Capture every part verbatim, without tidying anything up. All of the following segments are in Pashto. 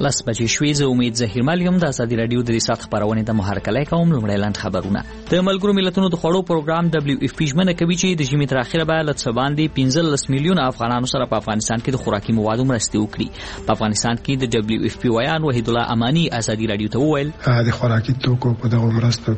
لس بجې شوې. زه امید ظهیرمل یم. د ازادي راډیو د ریسات خبرونه د محرکلای کوم. لومړی لاند خبرونه. د ملګرو ملتونو د خوړو پروګرام دبليو اف پی ژمنه کوي چې د ژمي تر اخره به له څه باندې پنځلس میلیونه افغانانو سره په افغانستان کې د خوراکي موادو مرستې وکړي. په افغانستان کې د دبليو اف پی ویان وحید الله امانی ازادي راډیو ته وویل د خوراکي توکو په دغه مرستو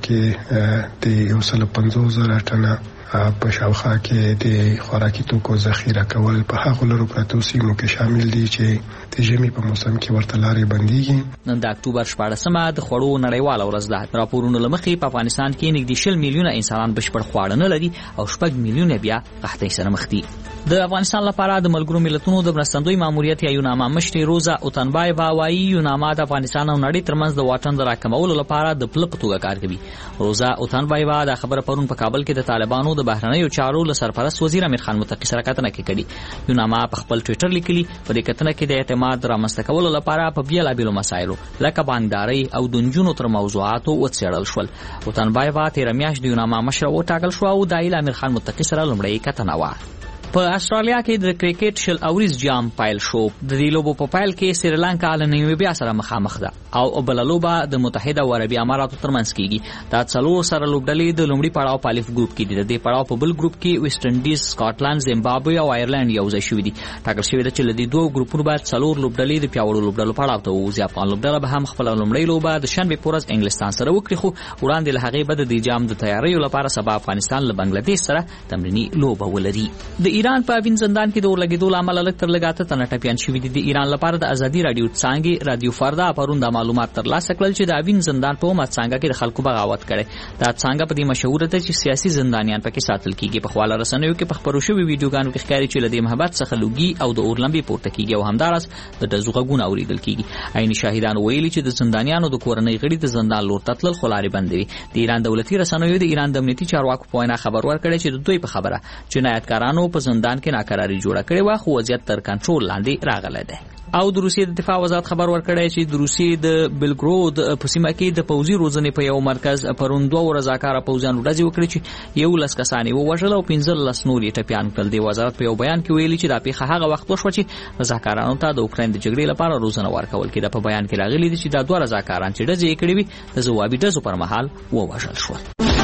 کې د یو سل پنځوس زره ټنه په شاوخوا کې د خوراکي توکو ذخیره کول په هغو لرو پرتو سیمو کې شامل دي چې د ژمي په موسم کې ورته لارې بندېږي. نن د اکتوبر شپاړسمه د خوړو نړیواله ورځ ده. راپورونو له مخې په افغانستان کې نږدې شل میلیونه انسانان بشپړ خواړه نه لري او شپږ میلیونه بیا قحطۍ سره مخ دي. د افغانستان لپاره د ملګرو ملتونو د مرستندوی ماموریت یا یوناما مشر روزا اوتنبایوا وایي یوناما د افغانستان او نړۍ ترمنځ د واټن د راکمولو لپاره د پله په توګه کار کوي. روزا اوتنبایوا د خبره پرون په کابل کې د طالبانو د بهرنیو چارو له سرپرست وزیر امیر خان متقی سره کتنه کړې. یوناما په خپل ټوئیټر لیکلي په دې کتنه کې د اعتماد رامنځته کولو لپاره په بیلابیلو مسایلو لکه بانکداري او د نجونو تر موضوعاتو وڅېړل شول. اوتنبایوا تیر میاشت د یوناما مشر وټاکل شو او د امیر خان متقی سره لومړی کتنه و. په استرالیا کې د کرکټ شل اوریز جام پایل شو. د دې لوبو په پایل کې سریلانکا له نیمبیا سره مخامخ ده او بل لوبه د متحده عربي اماراتو ترمنځ کیږي. دا څلور سره لوبډلې د لومړي پړاو په الف ګروپ کې دي. د دې پړاو په بل ګروپ کې ویسټ انډیز، سکاټلند، زیمبابوې او آیرلند یو ځای شوي دي. ټاکل شوی ده چې له دې دوه ګروپونو بعد څلور لوبډلې د پیاوړو لوبډلو پړاو ته وځي. افغان لوبډله به هم خپل لومړی لوبه د شنبه په ورځ انګلستان سره وکړي، خو وړاندې له هغې به د دې جام د تیاریو لپاره سبا افغانستان له بنگلاديش سره تمرینی لوبه ولري. د ایران په وین زندان کې د اورلګیدو لامل لږ تر لږه اته تنه ټپیان شوي دي. د ایران لپاره د ازادي راډیو څانګې رادیو فردا پرون د معلومات ترلاسه کړل چې د اوین زندان په کومه څانګه کې د خلکو بغاوت کړي. دا څانګه په دې مشهوره ده چې سیاسي زندانیان پکې ساتل کیږي. په خواله رسنیو کې په خبرو شوي ویډیوګانو کې ښکاري چې له دې محبت څخه لوګي او د اورلمبي پورته کیږي او همدارس د دزو غږونه اوریدل کیږي. عیني شاهدان ویلي چې د زندانیانو د کورنۍ غړي د زندان لور ته تلل خلاري بندوي. د ایران دولتي رسنیو د ایران د امنیتي چارواکو په وینا خبر ورکړی چې د دوی په خبره جنایتکارانو په زندان کې ناکراری جوړه کړې و، خو وضعیت تر کنټرول لاندې راغلی دی. او د روسیې د دفاع وزارت خبر ورکړی چې د روسیې د بلګرود په سیمه کې د پوځي روزنې په یو مرکز پرون دوه رضاکاره پوځیانو ډزې وکړې چې یو لس کسان یې ووژل او پنځلس نور یې ټپیان کړل. د وزارت په یو بیان کې ویلي چې دا پیښه هغه وخت وشوه چې رضاکارانو ته د اوکراین د جګړې لپاره روزنه ورکول کېده. په بیان کې راغلي دي چې دا دوه رضاکاران چې ډزې یې کړې وي د ځوابي ډزو پر مهال ووژل شول.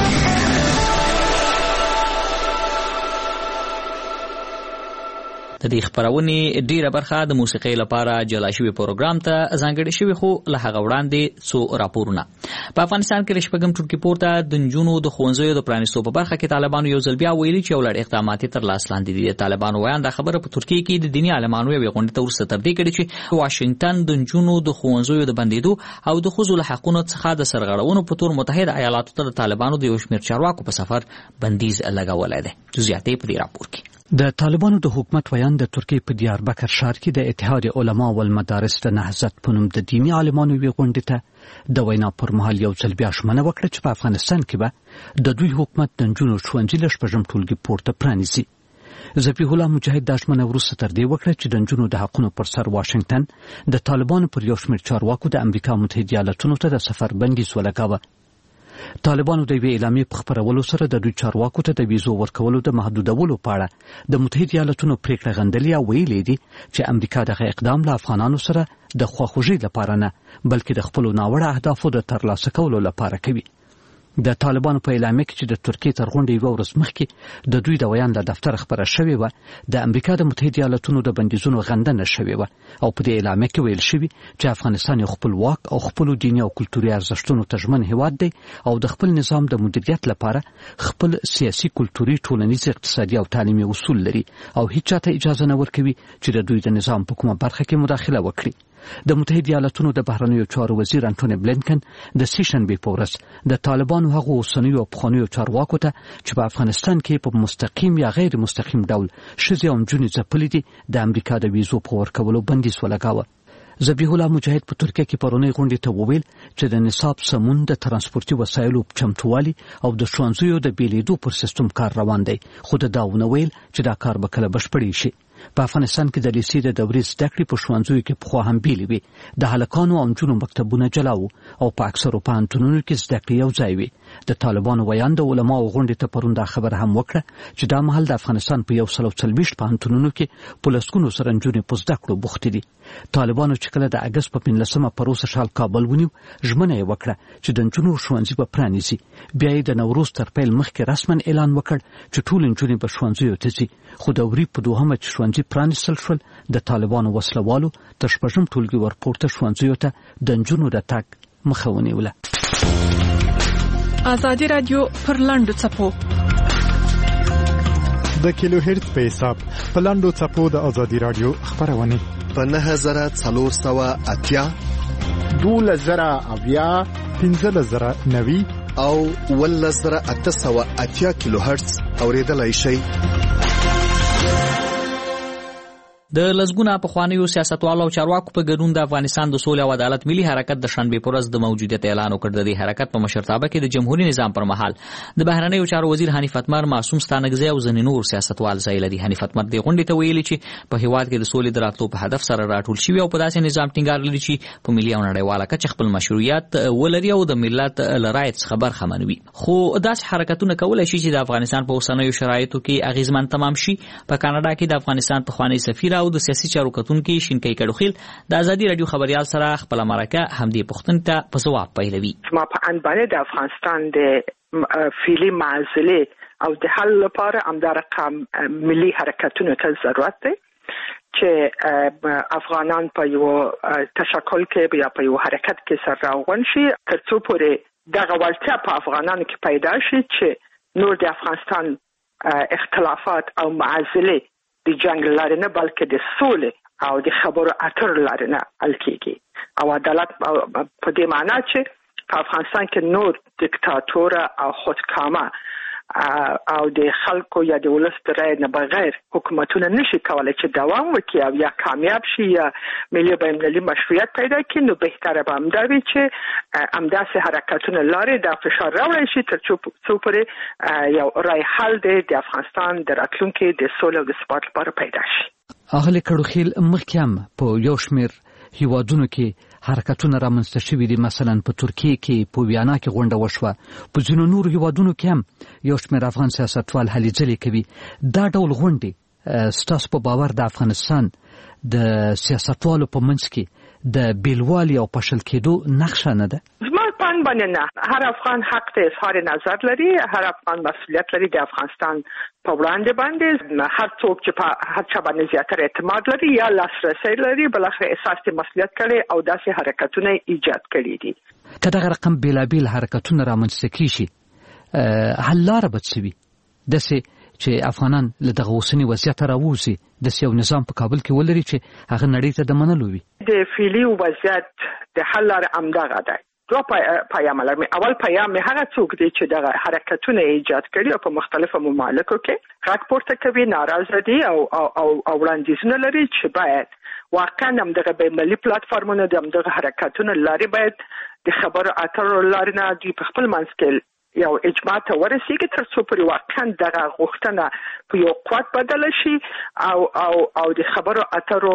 د دې خبرونې ډیره برخه د موسیقۍ لپاره جلا شوی پروګرام ته ځانګړې شوی، خو له هغه وړاندې څو راپورونه. په افغانستان کې شپږم ټولګي پورته د نجونو د ښوونځیو د پرانیستو په برخه کې طالبانو یو ځل بیا ویلي چې یو لړ اقدامات تر لاس لاندې دي. طالبانو وایي دا خبره په ترکیه کې د دیني عالمانو یو غونډه ته ورسته تر دې کړي چې واشنگټن د نجونو د ښوونځیو د بندیدو او د ښځو له حقونو څخه د سرغړونو په تور متحده ایالاتو ته د طالبانو د یو شمېر چارواکو په سفر بندیز لګولی دی. جزئیات په دې راپور کې. د طالبانو د حکومت ویان د ترکیه په دیاربکر ښار کې د اتحاد علما والمدارس د نهضت په نوم د دیني عالمانو یوې غونډې ته د وینا پر مهال یو ځل بیا ژمنه وکړه چې په افغانستان کې به د دوی حکومت د نجونو ښوونځي له شپږم ټولګي پورته پرانیزي. ذبیح الله مجاهد دا ژمنه وروسته تر دې وکړه چې د نجونو د حقونو پر سر واشنګټن د طالبانو پر یو شمېر چارواکو د امریکا متحده ایالاتونو ته د سفر بندیز ولګاوه. طالبانو د یوې اعلامیې په خپرولو سره د دوی چارواکو ته د ویزو ورکولو د محدودولو په اړه د متحده ایالاتونو پریکړه غندلې او ویلي دي چې امریکا دغه اقدام له افغانانو سره د خواخوږۍ لپاره نه بلکې د خپلو ناوړه اهدافو د ترلاسه کولو لپاره کوي. د طالبانو په اعلامیه کې چې د ترکیې تر غونډې یوه ورځ مخکې د دوی د ویان له دفتره خپره شوې وه، د امریکا د متحده ایالاتونو د بندیزونو غندنه شوې وه او په دې اعلامیه کې ویل شوي چې افغانستان یو خپلواک او خپلو دیني او کلتوري ارزښتونو ته ژمن هیواد دی او د خپل نظام د مدیریت لپاره خپل سیاسي، کلتوري، ټولنیز، اقتصادي او تعلیمي اصول لري او هیڅ چاته اجازه نه ورکوي چې د دوی د نظام په کومه برخه کې مداخله وکړي. د متحده ایالاتونو د بهرنیو چارو وزیر انټونی بلینکن د سې شنبې په ورځ د طالبانو هغو اوسنیو او پخوانیو چارواکو ته چې په افغانستان کې په مستقیم یا غیر مستقیم ډول ښځې او نجونې ځپلې دي د امریکا د ویزو په ورکولو بندیز ولګاوه. ذبیح الله مجاهد په ترکیه کې پرونی غونډې ته وویل چې د نصاب سمون، د ترانسپورتي وسایلو چمتووالي او د ښوونځیو د بیلیدو پر سیستم کار روان دی، خو د دا ونه ویل چې دا کار به کله بشپړ شي. په افغانستان کې د لیسې د دورې زده کړې په ښوونځیو کې پخوا هم بیلې وې. د هلکانو او نجونو مکتبونه جلا وو او په اکثرو پوهنتونونو کې زده کړې یو ځای وې. د طالبانو ویاند علما او غونډې ته پرون دا خبر هم وکړه چې دا مهال د افغانستان په یو سل او څلوېښت پوهنتونونو کې په لسګونو سره نجونې په زده کړو بوختې دي. طالبانو چې کله د اګست په پنځلسمه پروسه شال کابل ونیو، ژمنه یې وکړه چې د نجونو ښوونځي به پرانیزي. بیا یې د نوروز تر پیل مخکې رسما اعلان وکړ چې ټول نجونې به ښوونځیو ته ځي. خو د وري په دوهمه چې ښوونځي پرانیستل شول، د طالبانو وسلوالو تر شپږم ټولګي ورپورته ښوونځیو ته د نجونو د تګ مخه ونیوله. ازادي رادیو پر لاندو څپو د کیلو هرتز په حساب په لاندو څپو د ازادي رادیو خبرونه په نه هزار څلور سوه اتیا دوله زره اویا پنځه زره نوي او ول زره اته سوه اتیا کیلو هرتز اوریدلای شي. د لزګونه په خوانیو سیاستوالو او چارواکو په ګډون د افغانستان د سولې او عدالت ملي حرکت د شنبه پر ورځ د موجودیت اعلان وکړ. د دې حرکت په مشرتابه کې د جمهوریت نظام پر مهال د بهرنیو چارو وزیر حنیف اتمر، معصوم ستانکزی او ځینې نور سیاستوال ځای لري. حنیف اتمر د غونډې ته ویلي چې په هیواد کې د سولې د راتلو په هدف سره راټول شوی او په داسې نظام ټینګار لري چې په ملي او نړیواله کچه خپل مشروعیت ولري او د ملت لرایت څخه برخه منوي. خو داسې حرکتونه کولای شي چې د افغانستان په اوسنیو شرایطو کې اغیزمن تمام شي. په کاناډا کې د افغانستان په خوانی سفیر او د سیاسي چارو کتونکي شینکای کډوخیل د ازادي رادیو خبريال سره خپل مرکه همدې پښتون ته په ځواب پیلوي. ما په ان باندې د افغانستان د فعلی معزله او د حل لپاره امدار رقم ملي حرکتونو ته ضرورت دی چې افغانان په یو تشکل کې یا په یو حرکت کې سره راغون شي ترڅو پورې دغه ولټه په افغانانو کې پیدا شي چې نور د افغانستان اختلافات او معزله د جنگ لاره نه بلکې د سولې او د خبرو اترو لاره نه حل کیږي او عدالت په دې معنی چې په افغانستان کې نور دیکتاتور او خودکامه او د خلکو یا د ولس د رای نه بغیر حکومتونه نشي کولای چې دوام وکړي او یا کامیاب شي یا ملي بین‌المللي مشروعیت پیدا کړي. نو بهتره به همدا وي چې همداسې حرکتونه لارې د فشار راوړی شي تر څو پورې یو رای حل دی د افغانستان د راتلونکي د سولې او د ثبات لپاره پیدا شي. اغلی کډوخیل مخکې هم په یو شمېر هیوادونو کې حرکتونه رامنځته شوي دي. مثلا په ترکیه کې په ویانا کې غونډه وشوه. په ځینو نورو هیوادونو کې هم یو شمېر افغان سیاستوال هلې ځلې کوي. دا ډول غونډې ستاسو په باور د افغانستان د سیاستوالو په منځ کې د بیلوالي او پاشل کېدو نقشه نه ده؟ زما په اند باندې نه. هر افغان حق ته اظهار نظر لري، هر افغان مسؤلیت لري د افغانستان په وړاندې باندې. هر څوک چې په هر چا باندې زیاتره اعتماد لري یا لاسرسی لري بل اخر احساس د مسؤلیت کړي او داسې حرکتونه ایجاد کړي دي. که دغه رقم بیلابیل حرکتونه رامنځته کیږي حل لاره به څه وي؟ داسې چې افغانان له دغه اوسني وضعیت راووځي، داسې یو نظام په کابل کې ولري چې هغه نړۍ ته د منلو وي. د فعلي وضعیت د حل لاره همدغه ده. دو پیام لرم. اول پیام هغه څوک دی چې دغه حرکتونه ایجاد کړي او په مختلفو ممالکو کې غږ پورته کوي، ناراضه دي او او او وړاندیزونه لري چې باید واقعا هم دغه بین‌المللي پلیټفارمونه د دغه حرکتونو لاري باید د خبرو اترو لاري نه دی په خپل منځ کې یو اجماع ته ورسیږي تر څو پورې واقعا دغه غوښتنه په یو قوت بدل شي او او او د خبرو اترو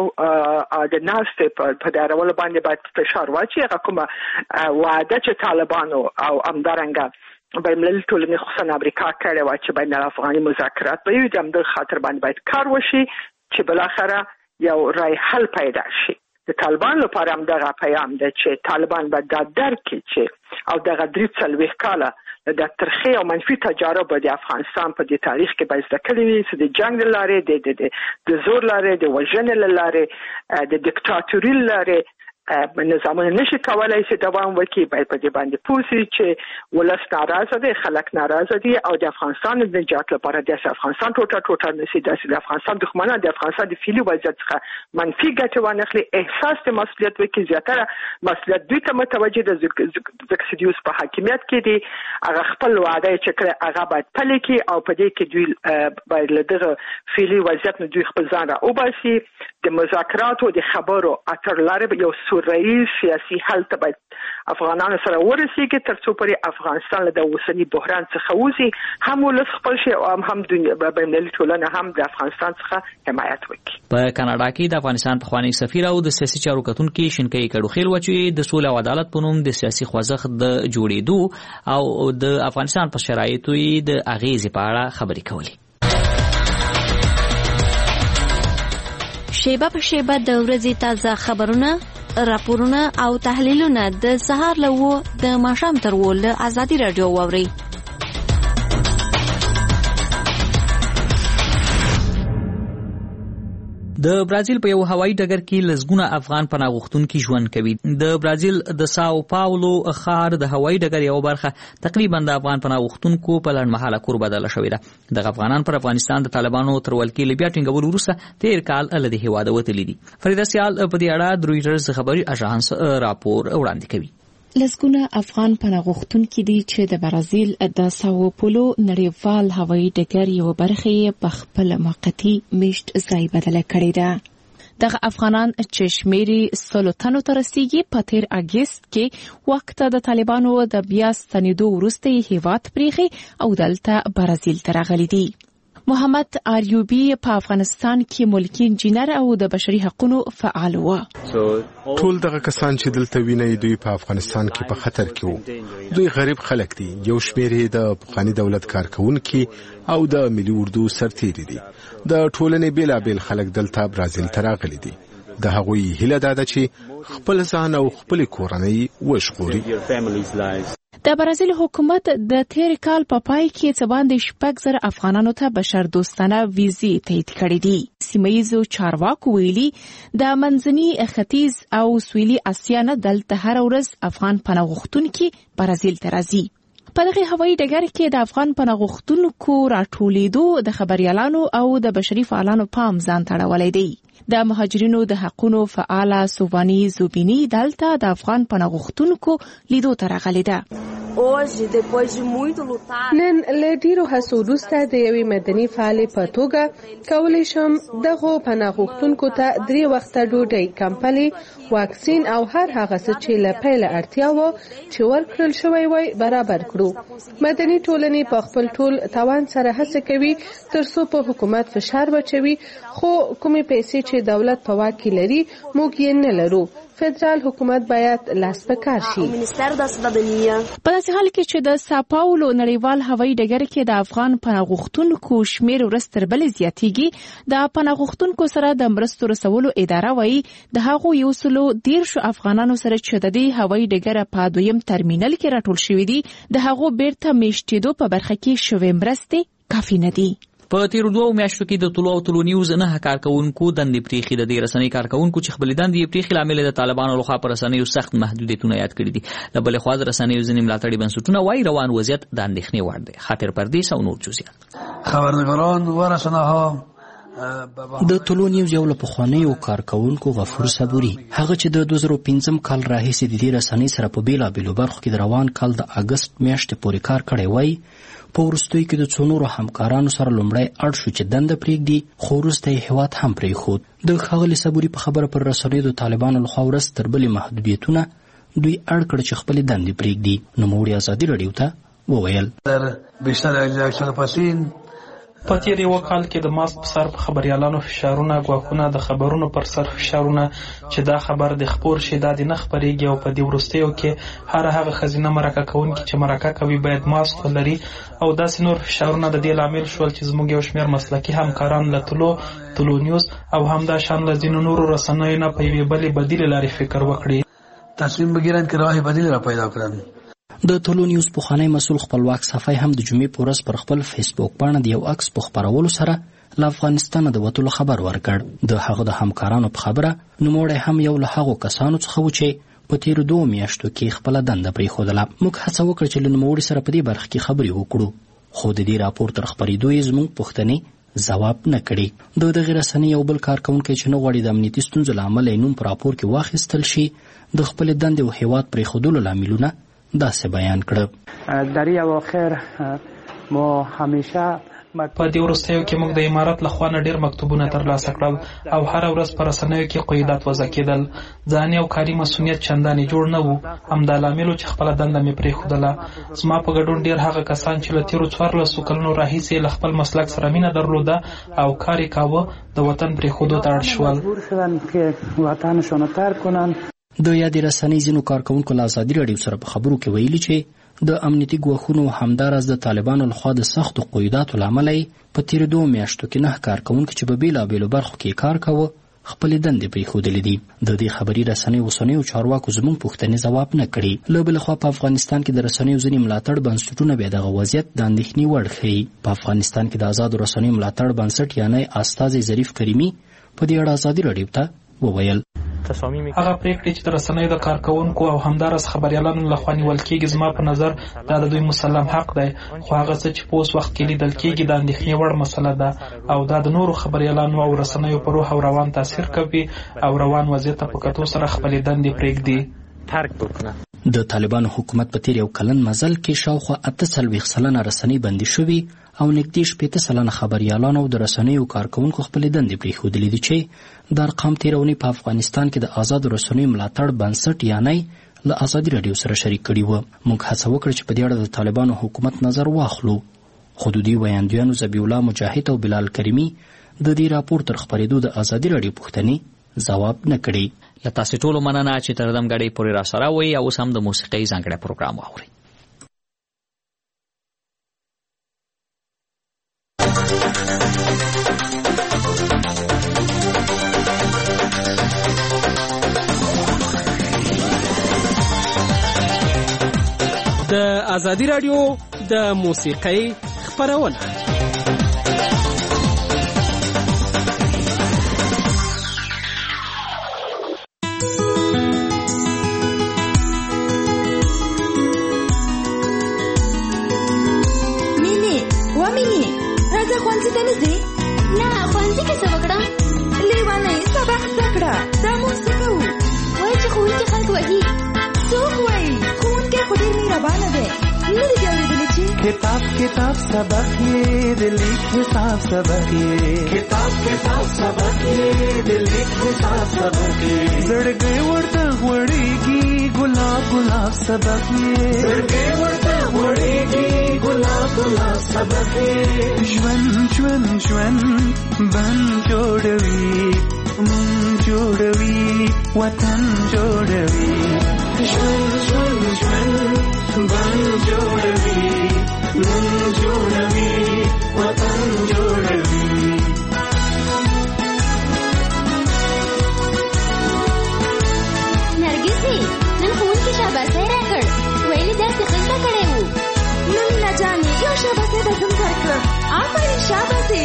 د ناستې په دارولو باندې باید فشار واچي. هغه کومه وعده چې طالبانو او همدارنګه بین‌المللي ټولنې خصوصا امریکا کړې وه چې بین الافغاني مذاکرات به وي، د همدغه خاطر باندې باید کار وشي چې بالاخره یو رای حل پیدا شي. د طالبان لپاره هم دغه پیام دی چې طالبان به دا درک کړي چې او دغه درې څلوېښت کاله د ترخې او منفي تجارب د افغانستان په دې تاریخ کې به زده کړي وي چې د جنگ لارې د د زور لارې د وژنې لارې د دیکتاتوري لارې نظامونه نشي کولای چې دوام وکړي. باید په دې باندې پوه شي چې ولس ناراضه دی، خلک ناراضه دي او د افغانستان د نجات لپاره د افغانستان ټوټه ټوټه نشي د افغانستان دښمنان د افغانستان د فعلي وضعیت څخه منفي ګټه وانخلي، احساس د مسؤلیت وکړي. زیاتره مسؤلیت دوی ته متوجه د ځکه چې دوی په حاکمیت کې دي، هغه خپل وعده چې کړی هغه باید پلي کړي او په دې کې دوی باید له دغه فعلي وضعیت نه دوی خپل ځان را وباسي. د مذاکراتو د خبرو اترو لارې یو رئیس سیاسي حل ته باید افغانانو سره ورسیږي ترڅو پرې افغانستان له اوسنی بحران څخه وځي، هم ولس خپل شي او هم دنیا بین‌المللي ټولنه هم د افغانستان څخه حمایت وکړي. په کاناډا کې د افغانستان پخوانی سفیر او د سیاسي چارو کتونکي شینکي کډوخیل و چې د سولې او عدالت په نوم د سیاسي خوځښت د جوړېدو او د افغانستان په شرایطو یې د اغیزې په اړه خبرې کولې. شیبه په شیبه د ورځې تازه خبرونه، راپورونه او تحلیلونه د سهار له و د ماښام تر و له ازادي راډیو واورئ. د برازیل په یو هوایي ډګر کې لسګونه افغان پناه غوښتونکي ژوند کوي. د برازیل د ساو پاولو ښار د هوایي ډګر یو برخه تقریبا د افغان پناه غوښتونکو په لړمحاله کور بدله شوې ده. د افغانان پر افغانستان د طالبانو تر ولکې لبیا ټینګولو وروسته تیر کال له دې هیواده وتلي دي. فریده سیال په دې اړه د رویټرز خبري اژانس راپور وړاندې کوي. لسګونه افغان پناه غوښتونکي دي چې د برازیل د ساو پولو نړیوال هوایي ډګر یو برخه په خپل موقتی میشت ځای بدله کړې ده. دغه افغانان چې شمیري سلو تنو ته رسیږي په تیر اگست کې وخت د طالبانو د بیا ستنېدو وروسته هیواد پریښی او دلته برازیل ته راغلي دي. محمد آریوبی په افغانستان کې ملکی انجینر او د بشري حقوقو فعال و. ټول دغه کسان چې دلته ویني دوی په افغانستان کې په خطر کې وو. دوی غریب خلک دي. یو شمېر یې د پخواني دولت کارکونکي او د ملي اردو سرتیري دي. د ټولنې بیلابیل خلک دلته برازیل ته راغلي دي. د هغوی هیله ده چې خپل ځان او خپل کورنۍ وژغوري. د برازیل حکومت د تیر کال په پای کې څه باندې شپږ زره افغانانو ته بشر دوستانه ویزې تایید کړې دي. سیمه‌ییزو چارواکو ویلي د منځني ختیځ او سویلي اسیا نه دلته هر ورځ افغان پناه غوښتونکي برازیل ته راځي. په دغه هوایي ډګر کې د افغان پناه غوښتونکو راټولېدو د خبريالانو او د بشري فعالانو پام ځان تړولی دی. د مهاجرینو د حقوقو فعال سوبانی زوبینی دلته د افغان پناه غوښتونکو لیدو ته راغلې ده. نن له ډیرو هڅو وروسته د یوې مدني فعالې په توګه کولی شم دغه پناه غوښتونکو ته درې وخته ډوډۍ، کمپلې، واکسین او هر هغه څه چې له پیله اړتیا و چې ورکړل شوی وای برابر کړو. مدني ټولنې په خپل ټول توان سره هڅه کوي ترڅو په حکومت فشار واچوي، خو کومې پیسې چې دولت په واک کې لري موږ یې نه لرو. فدرال حکومت باید لاس په کار شي. په داسې حال کې چې د ساپاولو نړیوال هوایي ډګر کې د افغان پناه غوښتونکو شمیر ورځ تر بلې زیاتېږي، د پناه غوښتونکو سره د مرستو رسولو اداره وایي د هغو یو سلو دیرشو افغانانو سره چې د دې هوایي ډګر په دویم ترمینل کې راټول شوي دي د هغو بیرته میشتېدو په برخه کې شوې مرستې کافي نه دي. په تیرو دوه میاشتو کې د طلوع او طلوع نیوز نه کارکونکو دندې پریخي د دې رسنۍ کارکونکو چې خپل دندې پریخي لامل د طالبانو لخوا پر رسنیو سخت محدودیتونه یاد کړي دي. د بل خوا د رسنیو ځینې ملاتړي بنسټونه وايي روان وضعیت د اندېښنې وړ دی. خاطر پردیس او نور جزئیات. خبرنگاران و رسناها د طلوع نیوز یو له پخوانیو کارکونکو غفور صبوري هغه چې د دوه زره او پنځم کال راهیسې د دې رسنۍ سره په بیلابیلو برخو کې د روان کال د اگست میاشتې پورې کار کړی وای، په وروستیو کې د څو نورو همکارانو سره لومړی اړ شو چې دنده پرېږدي، خو وروسته یې هېواد هم پرېښود. د ښاغلي صبوري په خبره پر رسنیو د طالبانو لخوا ورځ تر بلې محدودیتونه دوی اړ کړ چې خپلې دندې پرېږدي. نوموړي ازادي راډیو ته وویل په تیر یو کال کې د ماسک په سر په خبريالانو فشارونه، غواخونه د خبرونو پر سر فشارونه چې دا خبر د خبر شي د نه خبريږي او په دې ورستیو کې هر هغه خزینه مرکه کوونکي چې مرکه کوي باید ماسک ولري او داسې نور فشارونه د دې لامل شول چې زموږ یو شمېر مسلکي همکاران له طلوع طلوع نیوز او همدا شان له ځینو نورو رسنیو نه په یوې بلې بدیلې لارې فکر وکړي، تصمیم بګیرن چې راه بدیل را پیدا کړم. د طلوع نیوز پخوانی مسؤل خپلواک صفای هم د جمعې په ورځ پر خپل فیسبوک باندې د یو عکس په خپرولو سره له افغانستان د وتلو خبر ورکړ. د هغه د همکارانو په خبره نوموړی هم یو له هغو کسانو څخه و چې په تیرو دوه میاشتو کې خپله دنده پرېښودله. موږ هڅه وکړه چې له نوموړي سره په دې برخه کې خبرې وکړو، خو د دې راپور تر خپرېدو یې زموږ پوښتنې ځواب نه کړي. د دغې رسنۍ یو بل کارکونکی چې نه غواړي د امنیتي ستونزو له امله یې نوم په راپور کې واخیستل شي د خپلې دندې او هېواد پرېښودلو لاملونه داسې بیان کړه. در این اواخر ما همیشه په دې وروستیو کې موږ د امارت له خوا نه ډېر مکتوبونه ترلاسه کړل او هره ورځ په رسنیو کې قیودات وضع کېدل. ځاني او کاري مسؤلیت چندانې جوړ نه و. همدا لامل و چې خپله دنده مې پرېښودله. زما په ګډون ډېر هغه کسان چې له تېرو څوارلسو کلونو راهیسې له خپل مسلک سره مینه درلوده او کار یې کاوه د وطن پرېښودو ته اړ شول. د یادې رسنۍ ځینو کارکوونکو له ازادي راډیو سره په خبرو کې ویلي چې د امنیتي ګواښونو همداراز د طالبانو لخوا د سختو قیوداتو له امله په تېرو دوو میاشتو کې نه کارکوونکي چې په بېلابېلو برخو کې کار کاوه خپلې دندې پرېښودلې دي. د دې خبري رسنیو اوسنیو چارواکو زموږ پوښتنې ځواب نه کړي. له بلې خوا په افغانستان کې د رسنیو ځینې ملاتړ بنسټونه بیا دغه وضعیت د اندېښنې وړ ښیي. په افغانستان کې د آزادو رسنیو ملاتړ بنسټ یعنی استازی ظریف کریمي په دې اړه ازادي راډیو ته وویل هغه پریکړې چې د رسنیو د کارکوونکو او همداراز خبریالانو لخوا نیول کېږي زما په نظر دا د دوی مسلم حق دی، خو هغه څه چې په اوس وخت کې لیدل کېږي د اندېښنې وړ مسله ده او دا د نورو خبریالانو او رسنیو په روح او روان تاثیر کوي او روان وضعیت ته په کتو سره خپلې دندې پرېږدي ترک وکړه. د طالبانو حکومت په تیر یو کلن مزل کې شاوخوا اته څلوېښت سلنه رسنۍ بندي شوي او نږدې شپېته سلنه خبریالان او د رسنیو کارکوونکو خپلې دندې پرېښودلې دي چې دا ارقام تېره اونۍ په افغانستان کې د آزادو رسنیو ملاتړ بنسټ یعنی له ازادي راډیو سره شریک کړي وو. موږ هڅه وکړه چې په دې اړه د طالبانو حکومت نظر واخلو، خو د دوی ویاندویانو ذبیح الله مجاهد او بلال کریمي د دې راپور تر خپرېدو د ازادي راډیو پوښتنې ځواب نه کړي. له تاسې ټولو مننه چې تر دم ګړۍ پورې راسره وئ او اوس هم د موسیقۍ ځانګړی پروګرام واورئ. د ازادي راډیو د موسیقۍ خپرونه किताब किताब सबक ये दिल हिसाब सबक ये किताब किताब सबक ये दिल हिसाब सबक ये जड़गे उड़ता उड़ेगी गुलाब गुलाब सबक ये जड़गे उड़ता उड़ेगी गुलाब गुलाब सबक ये ज्वन ज्वन ज्वन बन जोड़वी मन जोड़वी वतन जोड़वी ज्वन ज्वन ज्वन बन जोड़वी मन जोड़वी वतन जोड़वी. नरगिसी नन खून की शाबाशी राकड़ वैली दासी खिलता कड़े हूँ नन न जाने क्यों शाबाशी दसम करकर आफरी शाबाशी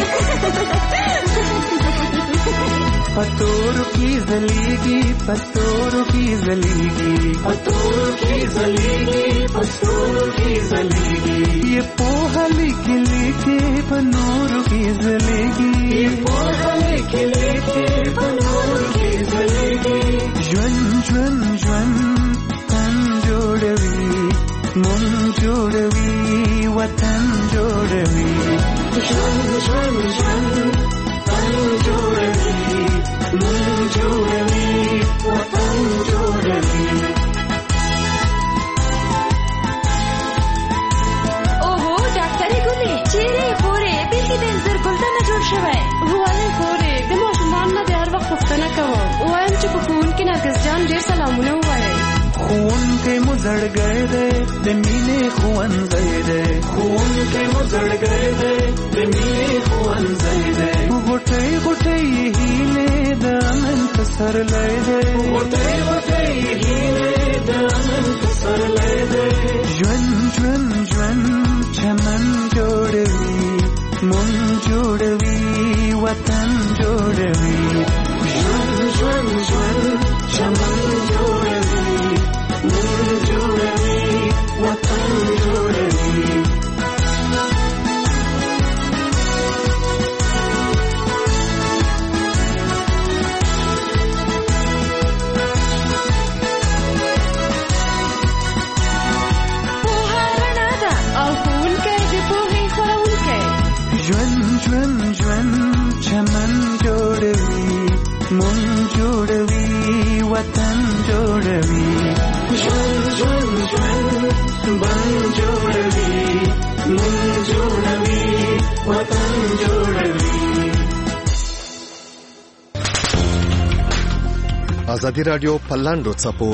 पतोर की जलीगी पतोर की जलीगी पतोर की जलीगी पतोर की जलीगी ये पोहा लिखे लिखे पनोर की जलेगी ये पोहा लिखे लिखे पनोर की जलेगी ज्वन ज्वन ज्वन तन जोड़वी मन जोड़वी वतन जोड़वी ज्वन ज्वन ज्वन तन जोड़वी मन जोड़वी वतन जोड़वी. ओहो डाक्टरी गुली चेहरे खोरे बिल्की दिन زر ګلدانه جوړ شوی والي خورې د ماشومان نه د هر وخت پوښتنه کوم وایم چې په ښوونکي نرګس جان ډېر سلامونه ووایئ. ښوونکی مو زړګی دی د مینې ښوونځی دی ښوونکی مو زړګی دی د مینې ښوونځی دی غوټۍ غوټۍ هیلې د امن پسرلی دی غوټۍ غوټۍ هیلې د امن پسرلی دی ژوند ژوند ژوند چمن جوړوي مون جوړوي وطن جوړوي ژوند ژوند ژوند چمن جوړوي مون جوړوي وطن جوړوي. ازادي رادیو په لاندو څپو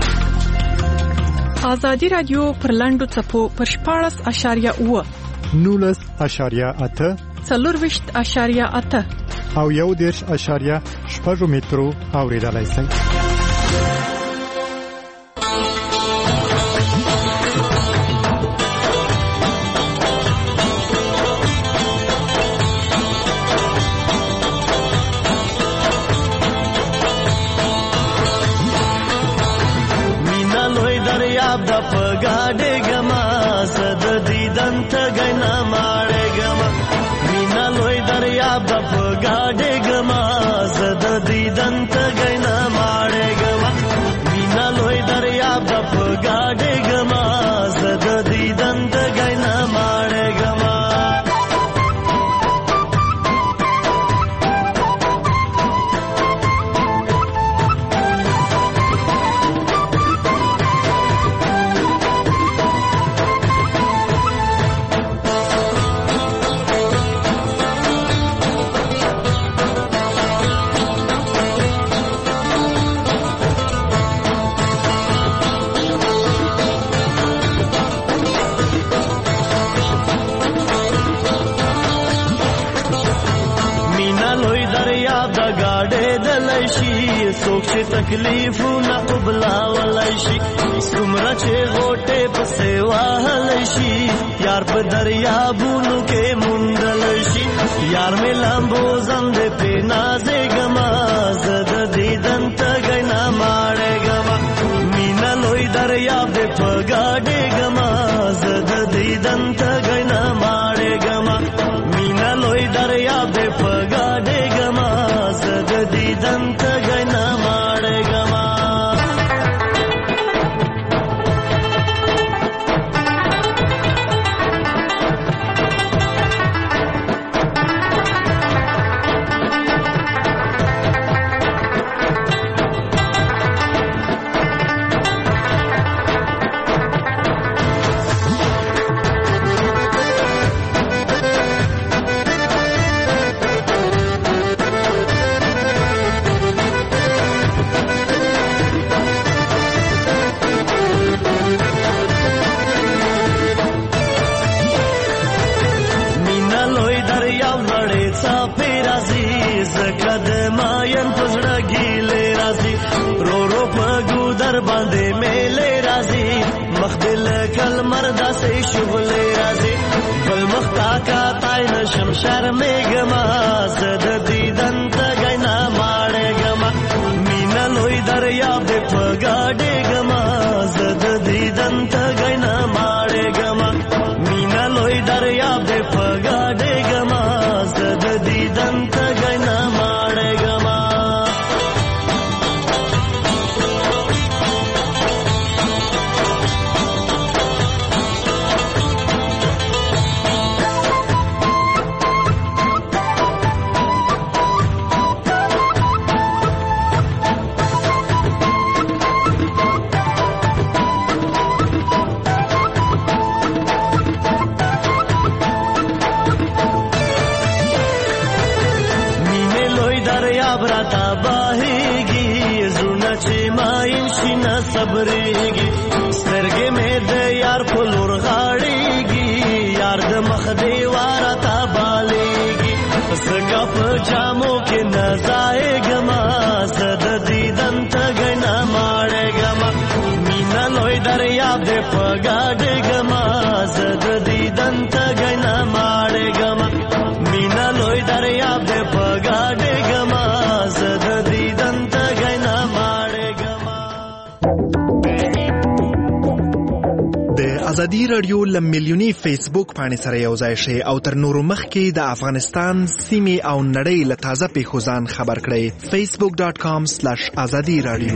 ازادي رادیو پر لاندو څپو پر شپاړس اشاریه اوه نولس اشاریه اته څلورویشت اشاریه اته او یو دېرش اشاریه شپږ مترو اوریدلای شئ. د پګاډې ګما زد دیدن ته غنا ماړې ګما مینا لوی دریاب د پګاډې ګما زد دیدن ته غنا ماړې ګما مینا لوی دریاب د پګاډې ګما زد دیدن ته غنا ماړې ګما څوک چې تکلیفونه قبلا ولای شي څومره چې غوټې پسې وهلی شي یار په دریابونو کې موندلی شي یار مې لامبو زندې پې نازېږمه زه د دیدن تږی نه ماړېږمه مینه لوی دریاب دې په ګاډېږمه زه د دیدن تږی نه ماړېږمه مینه لوی دریاب دې په ګاډېږمه زه د دیدن تږی نه ماړېږمه باندې میلې راځي مخ دل کل مردا سي شغلې راځي بل مخ تا کا تای نشم شرمېږما زد دیدن تږی نه ماړېږما مینا لوی دریاب دې په ګاډېږما زد دیدن تږی نه ماړېږما مینا لوی دریاب دې په ګاډېږما زد دیدن تږی نه ماړېږما صبرېږي سترګې مې د یار په لور غاړېږي یار د مخ دیواره ته بالېږي څنګه په جامو کې نه ځایږمه زه د دیدن تږی نه ماړېږمه مینا لوی دریاب دې په ګاډېږمه زه د دیدن تږی نه ماړېږمه مینا لوی دریاب دې په ګاډېږمه زه د دیدن تږی نه ماړېږمه. د ازادي رادیو له میلیوني فیسبوک پاڼې سره یو ځای شئ او تر نورو مخکې د افغانستان سیمې او نړۍ له تازه پیښو ځان خبر کړئ. فیسبوک ډاټ کام سلیش ازادي رادیو.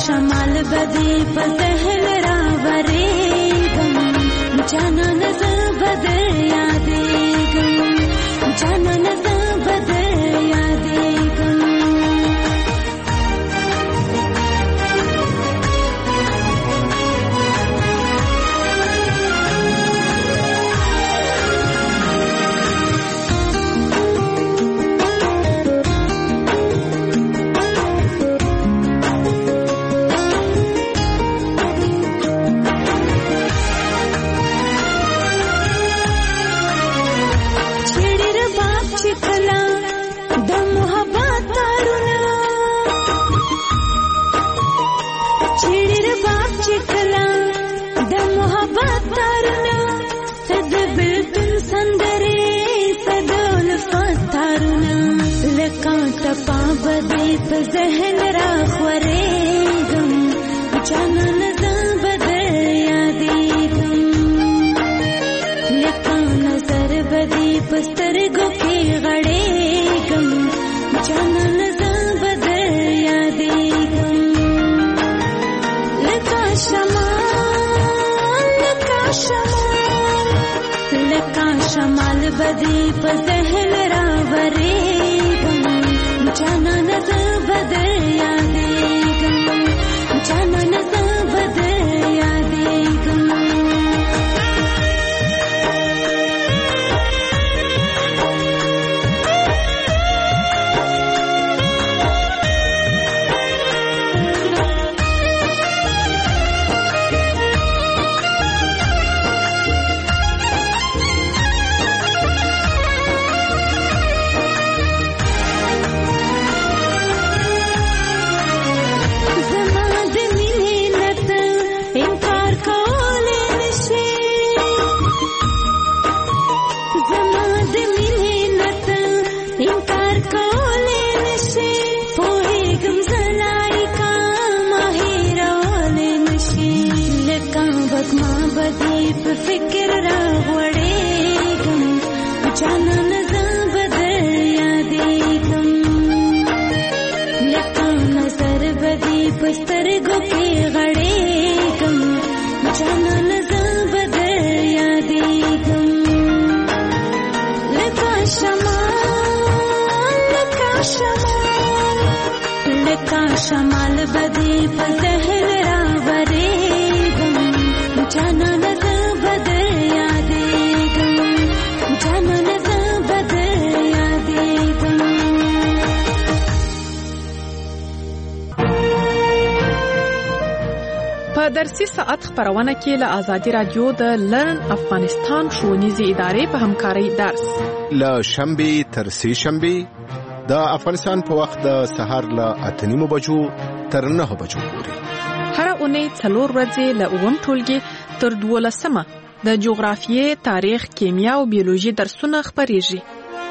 شمال بدی په ذهن راورېږم جانان زه به در یادېږم جانان زه به در یادېږم په ذهن را خورېږم جانان زه به در یادېږم لکه نظر به دې په سترګو کې غړېږم جانان زه به در یادېږم لکه شمال لکه شمال لکه شمال به دې په ذهن را ورېږم جانان زه به در یادېږم جانان زه به در یادېږم فکر را غوړېږم جانان زه به در یادېږم لکه نظر به دې په سترګو کې غړېږم جانان زه به در یادېږم لکه شمال لکه شمال لکه شمال به دې په ذهن را ورېږم جانان زه به در یادېږم جانان زه به در یادېږم په درسي ساعت خبرونه کې له آزادي رادیو د لرن افغانستان ښوونیزې ادارې په همکارۍ درس له شنبې تر سې شنبې د افغانستان په وخت د سهار له اته نیمو بجو تر نهه بجو پورې هر اونۍ څلور ورځې له اووم ټولګي تر دولسمه د جغرافیې، تاریخ، کیمیا او بیولوژي درسونه خپرېږي.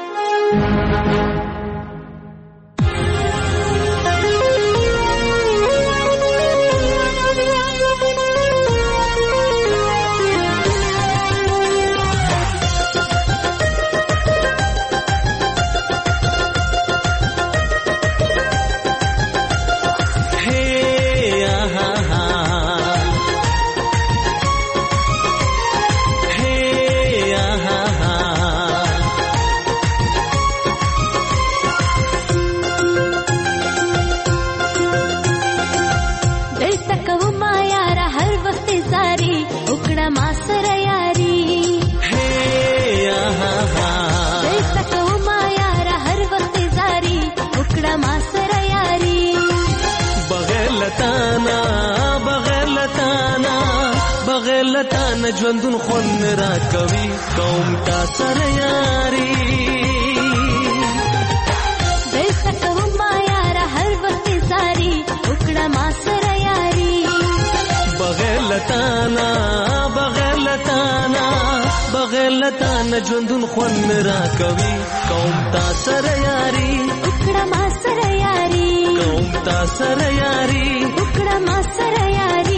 لتان ژوندون خون را کوي قوم تا سره یاري دلته کوم ما یار هر وخت ساري وکړه ما سره یاري بغیر لتانا بغیر لتانا بغیر لتان ژوندون خون را کوي قوم تا سره یاري وکړه ما سره یاري قوم تا سره یاري وکړه ما سره یاري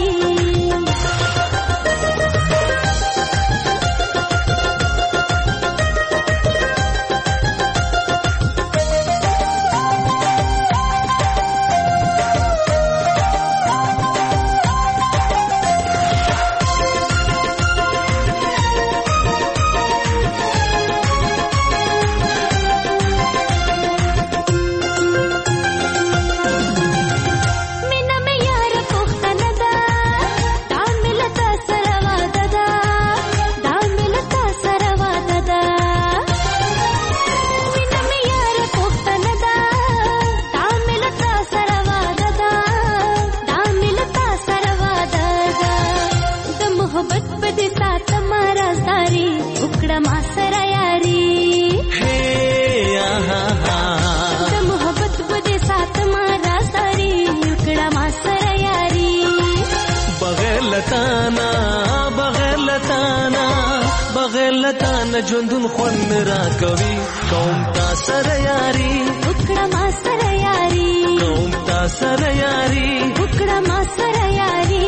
تا نه ژوندون خوند راکوي کوم تا سره یاري وکړه ما سره یاري کوم تا سره یاري وکړه ما سره یاري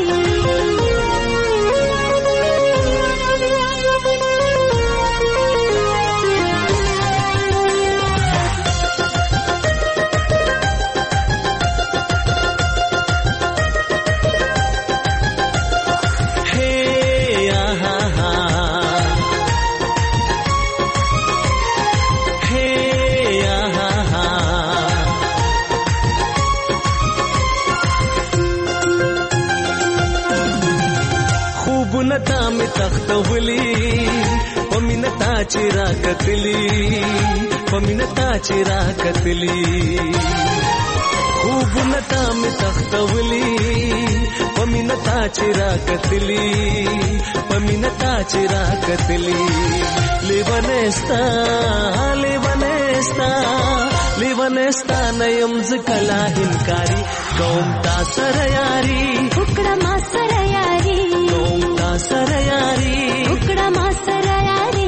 نتا می تختولی پمینتا چیرا کتلی پمینتا چیرا کتلی خوب نتا می تختولی پمینتا چیرا کتلی پمینتا چیرا کتلی لیونستا لیونستا لیونستا نیم زکلا هنکاری کوم تا سره یاری وکړه ما سره یاری کوم تا سره یاری وکړه ما سره یاری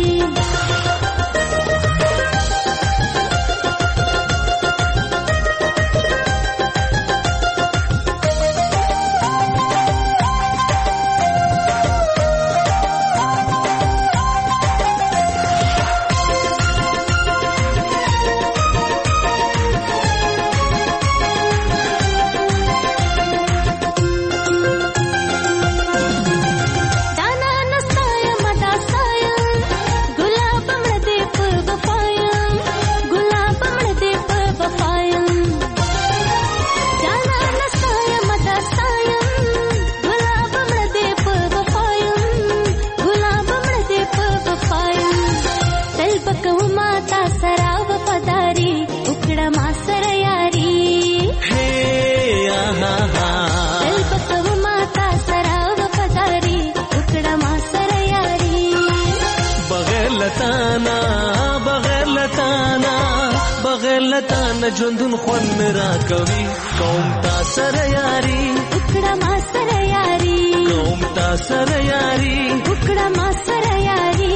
لتان ژوندون خوند راکوي کوم تا سره یاري وکړه ما سره یاري کوم تا سره یاري وکړه ما سره یاري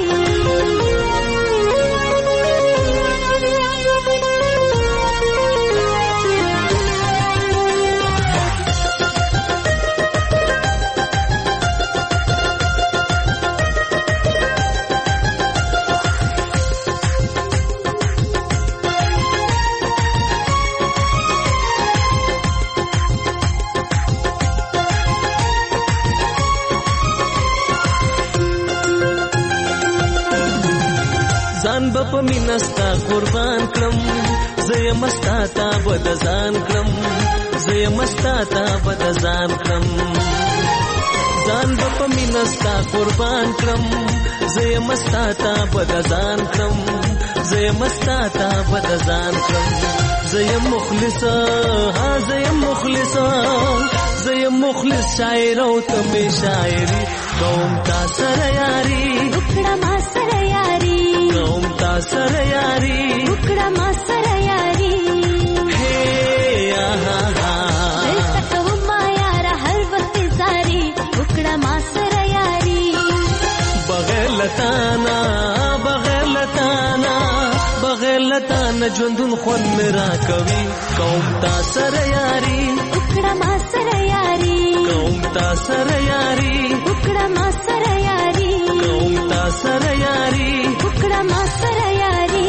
ځان به په مینه ستا قربان کړم زه یم ستا ته به د ځان کړم زه یم ستا ته به د ځان کړم ځان به په مینه ستا قربان کړم زه یم ستا ته به د ځان کړم زه یم ستا ته به د ځان کړم زه یم مخلص ها زه یم مخلص زه یم مخلص شاعر او ته مې شاعري کوم تا سره یاري وکړه ما سره یاري کوم تا سره یاري وکړه ما سره یاري هي آها ها دلته کوم ما یار هر وخت زاري وکړه ما سره یاري بغیر لتانا بغیر لتانا بغیر لتانا ژوندون خوند راکوي کوم تا سره یاري وکړه ما سره یاري کوم تا سره یاري وکړه ما سره یاري کوم تا سره یاري وکړه ما سره یاري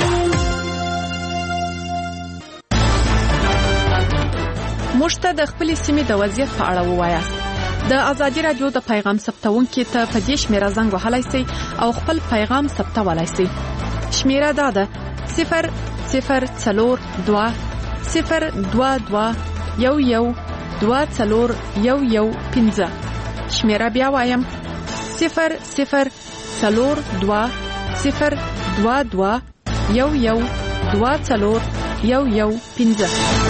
موږ ته د خپل سیمې د وضعیت په اړه ووایاست. د ازادي رادیو د پیغام ثبتونکو ته په دې شمیره زنګ وهلای شئ او خپل پیغام ثبتولای شئ. شمیره دا ده صفر صفر څلور دوه صفر دوه دوه یو یو دوه څلور یو یو پنځه. شمیره بیا وایم صفر صفر څلور دوه صفر دوه دوه یو یو دوه څلور یو یو پنځه.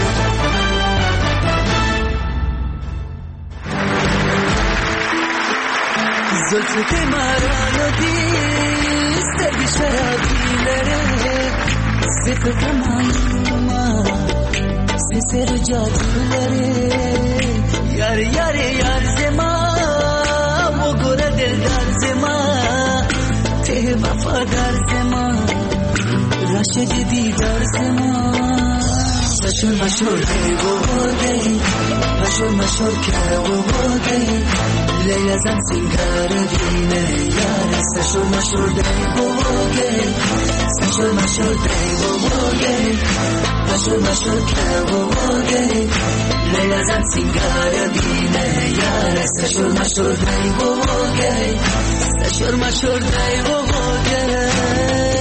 زلفت مارانو دی سترگی شرابی لره ذکر غمایوما سسر جادو لره یار یار یار زما و گره دلدار زما راشد دیدار زمان مشهور مشهور گئی و گئی مشهور مشهور که و گئی لیلا زن سنگار دینه یار مشهور مشهور گئی و گئی مشهور مشهور گئی و گئی مشهور مشهور که و گئی لیلا زن سنگار دینه یار مشهور مشهور گئی و گئی مشهور مشهور گئی و گئی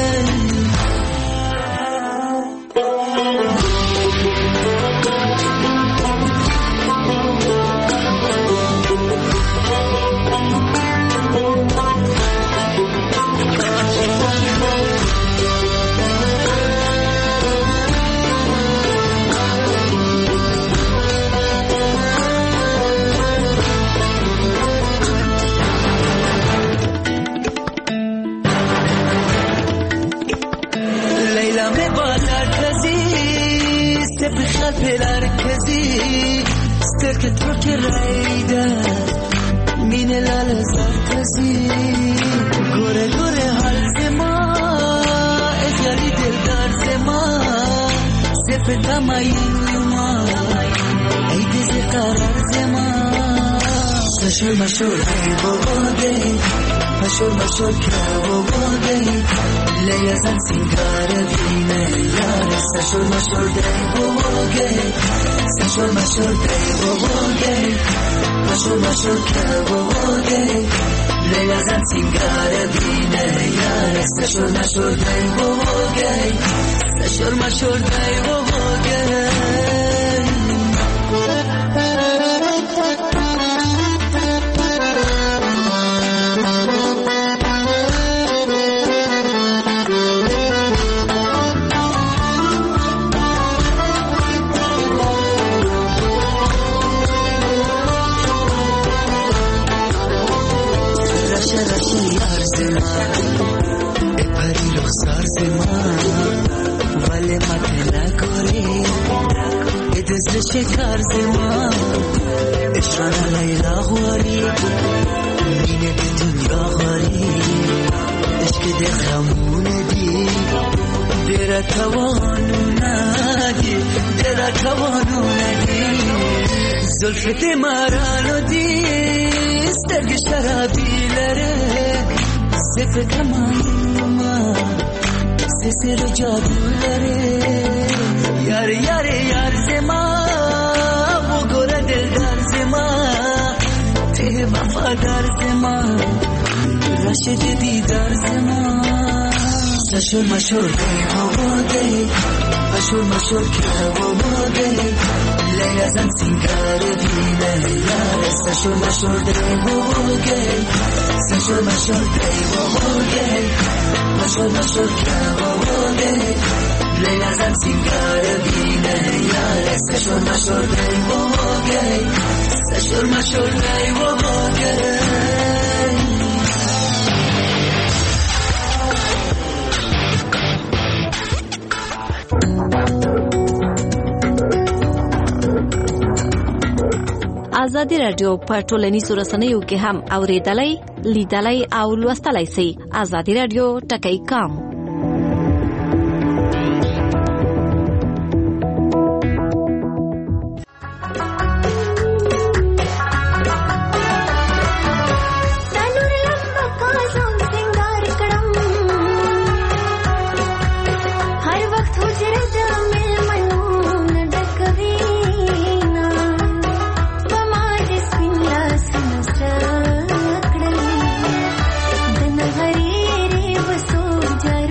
پلار کزی سترک ترک رایده مین لال زرتزی گوره گوره حال زما اجاری دلدار زما سفت ماین ما عید زی قرار زما مشهور مشهور ای بابا گئی مشهور مشهور که بابا گئی لیلا زن سنگار دینه یار مشهور مشهور گئی بابا گئی مشهور مشهور گئی بابا گئی مشهور مشهور که بابا گئی لیلا زن سنگار دینه یار مشهور مشهور گئی بابا گئی مشهور مشهور گئی بابا گئی شکر زمان اشران لیلا غواری مینه به دنیا غواری عشق ده خمونه دی دیره توانونه دی دیره توانونه دی زلفت مرانو دی سترگ شرابی لره صفت مایما سسر جادو لره یار یار یار زمان وفادار زمان راشد دیدار زمان مشهور مشهور گئی و گئی مشهور مشهور که و گئی لیلا زن سنگار دینه یار مشهور مشهور گئی و گئی مشهور مشهور گئی و گئی مشهور مشهور که و گئی لیلا زن سنگار دینه یار مشهور مشهور گئی و گئی مشهور مشهور گئی و گئی ازادي رادیو په ټولنیزو رسنیو کې هم اوریدلای لیدلای او لوستلای شئ. ازادي رادیو ټکی کام Jare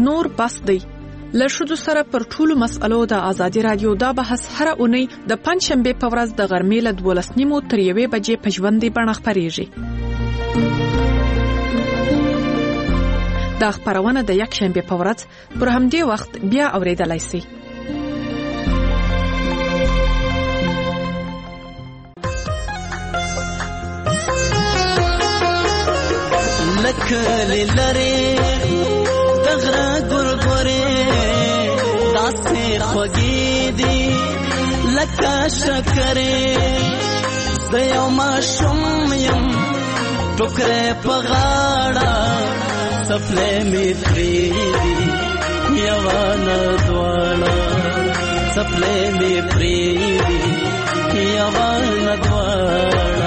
نور بس دی. له ښځو سره پر ټولو مسألو د ازادي رادیو دا بحث هره اونۍ د پنځشنبې په ورځ د غرمې له دولس نیمو تر یوې بجې په ژوندۍ بڼه خپریږي. دا خپرونه د یکشنبې په ورځ پر همدې وخت بیا اوریدلای شئ. لکه لری دغره ګورګورې داسې خوږې دي لکه شکرې زه یو ماشوم یم ټوکرې په غاړه څپلۍ مې پرېږدي یوه نه دواړه څپلۍ مې پرېږدي یوه نه دواړه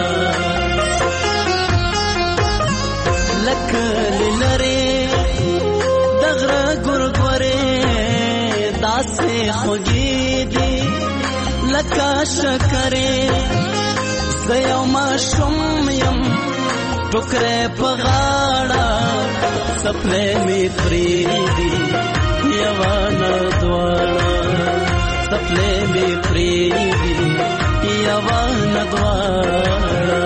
لکه لری دغره ګورګورې داسې خوږې دي لکه شکرې زه یو ماشوم یم ټوکرې په غاړه څپلۍ مې پرېږدي یوه نه دواړه څپلۍ مې پرېږدي یوه نه دواړه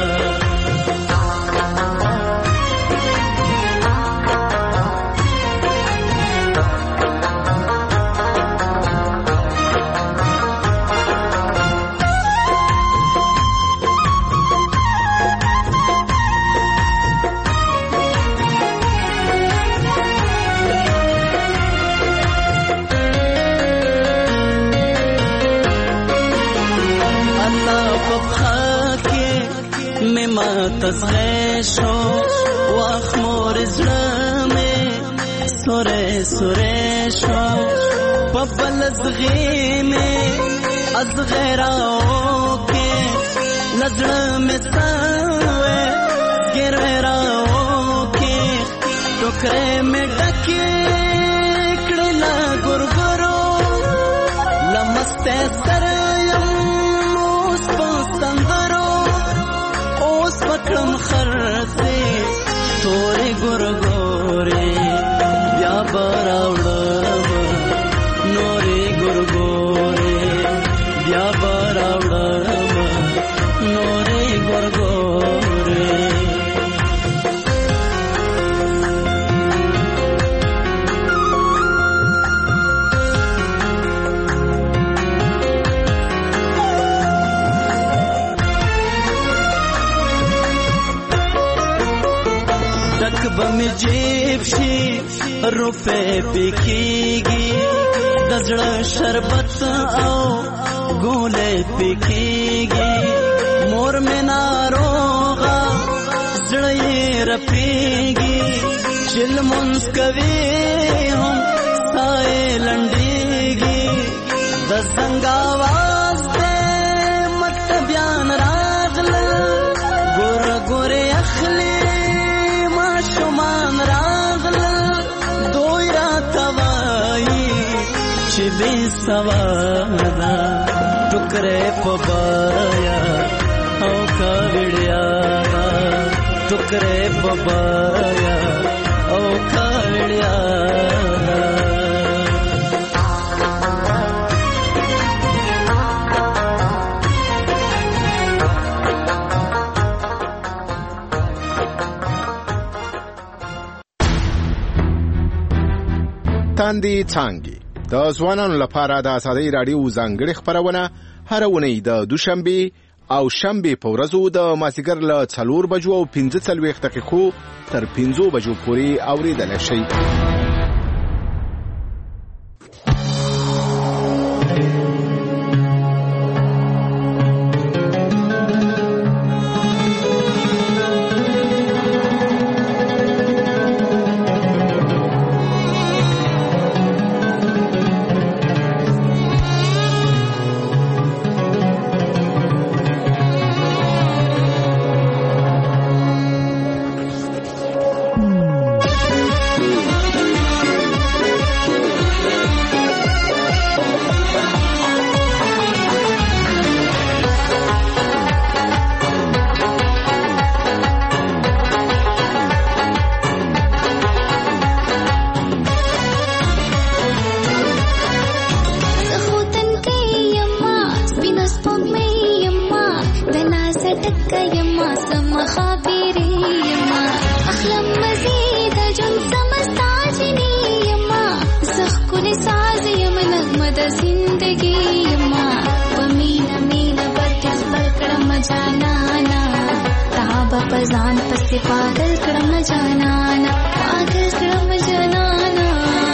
تزغشو واخمور زلمه سوره سوره شو پبل زغیمه از غیراو کې نظر ساوه ګرراو کې ټوکرې مې ډکې کړه لا ګورګورو لمسته سره یم اوس پستندرو پکړم خرته تورې ګورګورې بیا براوړم نورې ګورګورې بیا براوړم نورې ګورګورې بمی جیب شي روپے پکېږي د زړه شربت او ګولې پکېږي مور مې ناروغه زړه یې رپېږي چې لمونځ کوي هم ساه یې لنډېږي د زنګ اواز دی مکتبیان راغله ګوره ګورې اخلي شمان راغله دوی را توایی چې بې سواده ټوکرې په بایا او کاوړیا ټوکرې په بایا او کاوړیا تاندې څانګې د ځوانانو لپاره د ازادۍ راډیو ځانګړې خپرونه هره اونۍ د دوشنبه او شنبه په ورځو د مازیګر له څلور بجو او پنځه څلوېښت دقیقو تر پنځو بجو پورې اورېدلی شئ. پسې پاگل کړم جانانا پاگل کړم جانانا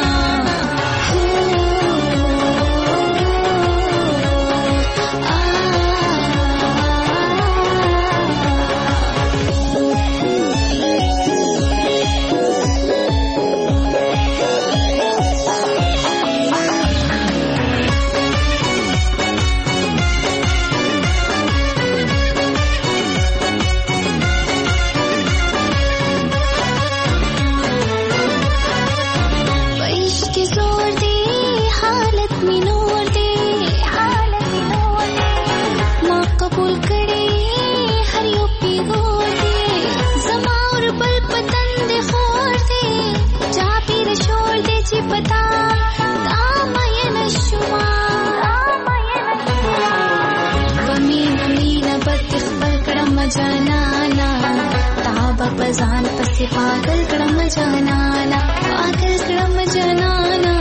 ځان پسې پاگل کړم جانانا پاگل کړم جانانا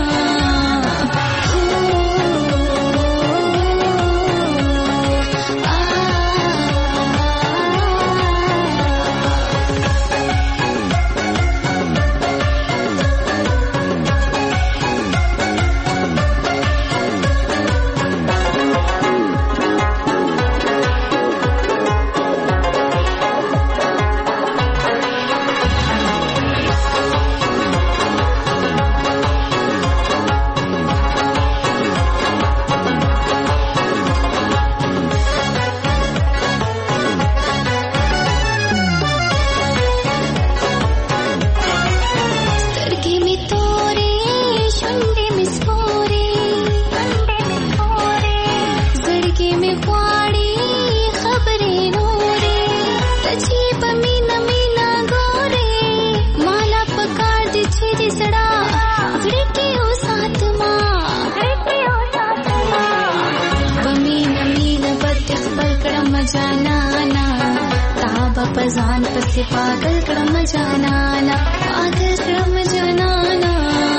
ځان پسې پاگل کړم جانانا پاگل کړم جانانا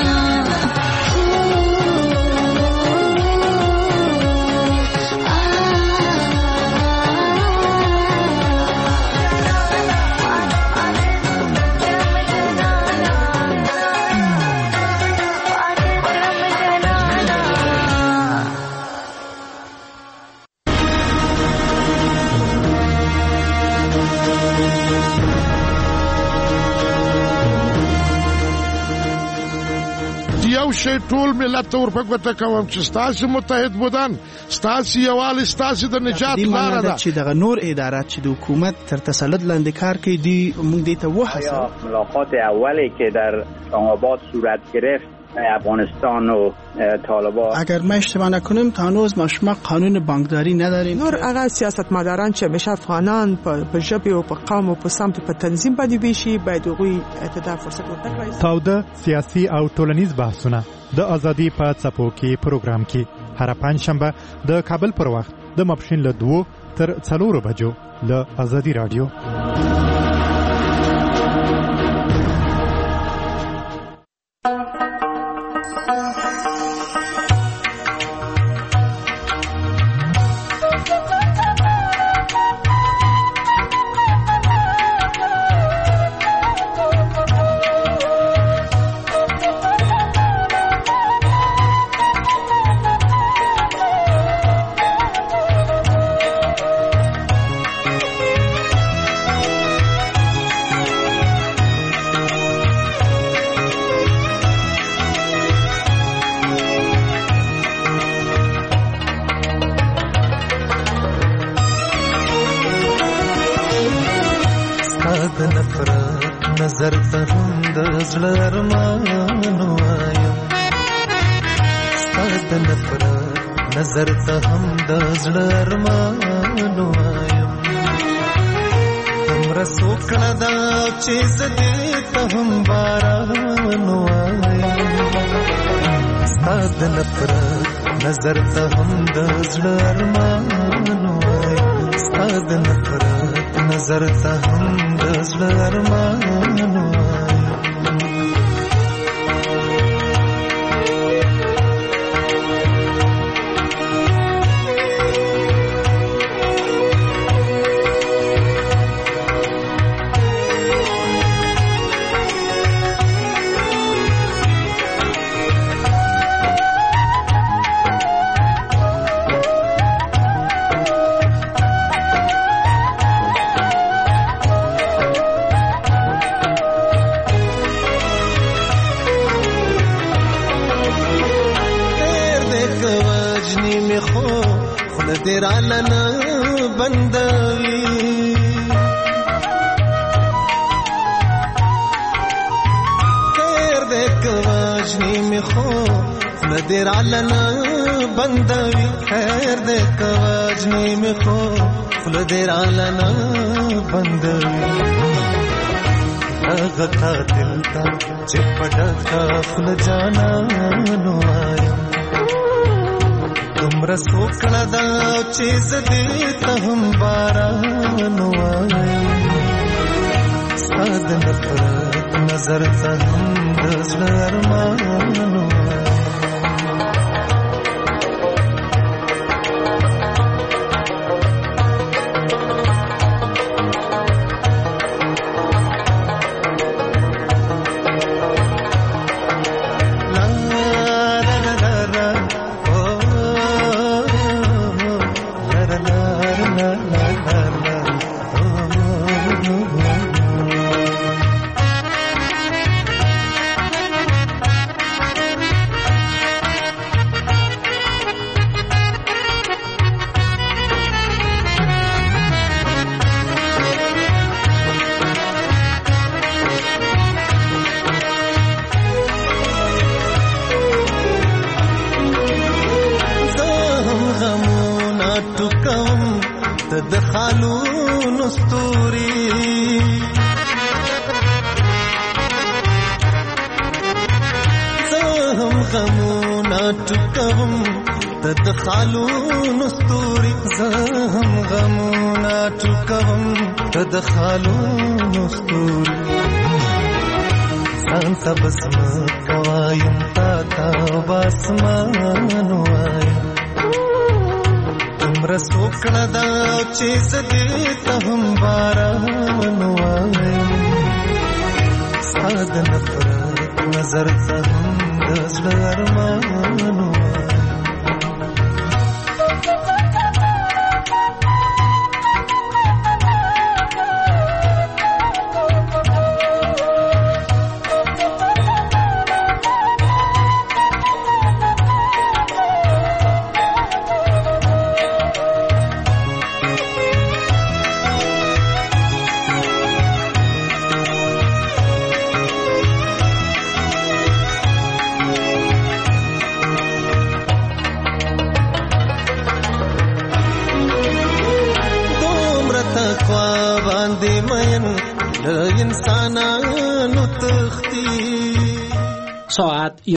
شي ټول ملت ته ورپګوته کوم چې ستاسو متحد بودن ستاسو یووالی ستاسو د نجات لاره ده چې دغه نور ادارات چې د حکومت تر تسلط لاندې کار کوي دی موږ دې ته وحسه ملاقات اولی که در اسلام‌آباد صورت گرفت افغانستان و طالبان اگر ما اشتباه نکنیم تا هنوز ما شما قانون بانکداری نداریم نور هغه سیاستمداران چې همیشه افغانان په ژبه او په قوم او په سمت په تنظیم باندې ویشي باید هغوی ته فرصت ورکړي. تاوده سیاسي او ټولنیز بحثونه د ازادي په څپو کې پروګرام کې هر پنځشنبه د کابل پر وخت د ماپښین له دوه تر څلورو بجو له ازادي رادیو. نظر ته هم د زړه ارمانو وایم ستا د نفرت نظر ته هم د زړه ارمانو وایم همره سوکړه دا چې زه دې ته هم باران وایم ستا د نفرت نظر ته هم د زړه ارمانو وایم ستا د نفرت نظر ته هم د زړه ارمانو می خو خل دې را لنه بندوي خیر دې کواجنی می خو خل دې را لنه بندوي خیر دې کواجنی می خو خل دې را لنه بندوي غتا دل تا چپڑتا خل جانا نو آیا تمرا سوکڑا دا چیز دیتا ہم بارانو آیا ساد نفرت نظر تا ہم دزل ارمانو آیا ساعت